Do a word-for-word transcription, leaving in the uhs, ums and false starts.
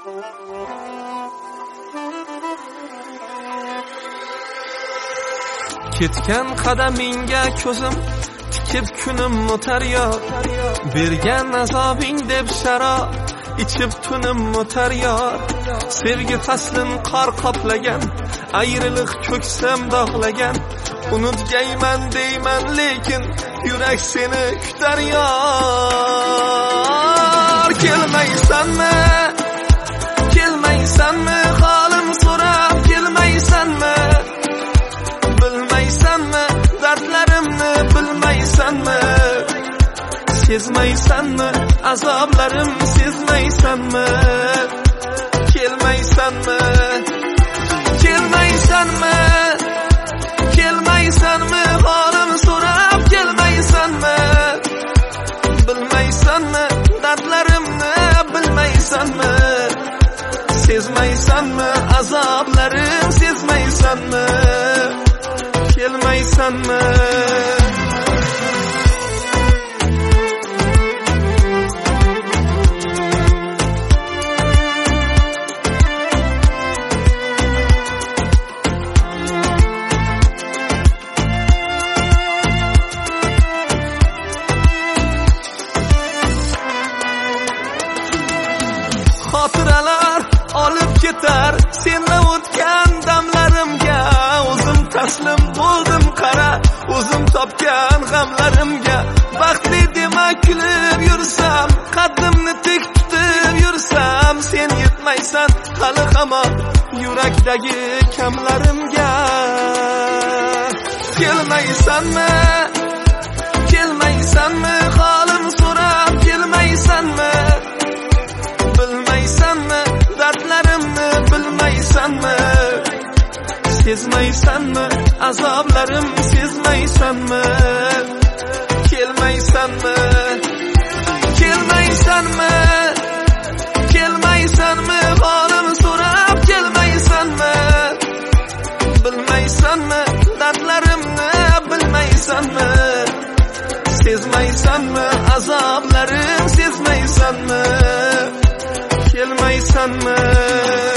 Ketgan qadamingga ko'zim tikib kunim o'tar yor, bergan azobing deb sharob ichib tunim o'tar yor. Sevgi faslin qor qoplagan, ayriliq ko'ksam dog'lagan, unutgayman deyman lekin yurak seni kutar yor. Kelmaysanmi, kelmaysanmi, holim so'rab kelmaysanmi, bilmaysanmi dardlarimni, bilmaysanmi, sezmaysanmi azoblarim, sezmaysanmi, kelmaysanmi, kelmaysanmi, kelmaysanmi, holim so'rab kelmaysanmi, bilmaysanmi dardlarimni, bilmaysanmi, sezmaysanmi azoblarim, sezmaysanmi, kelmaysanmi. Xotiralar olib ketar senla o'tgan damlarimga, o'zim taslim bo'ldim qara o'zim topgan g'amlarimga. Baxtli demak kulib yursam, qaddimni tik tutib yursam, sen yetmaysan hali hamon yurakdagi kamlarimga. Kelmaysanmi, kelmaysanmi, holim so'rab kelmaysanmi, bilmaysanmi dardlarimni, bilmaysanmi, sezmaysanmi azoblarim, sezmaysanmi, kelmaysanmi, kelmaysanmi, kelmaysanmi, holim so'rab kelmaysanmi, bilmaysanmi dardlarimni, bilmaysanmi, sezmaysanmi azoblarim, sezmaysanmi, kelmaysanmi.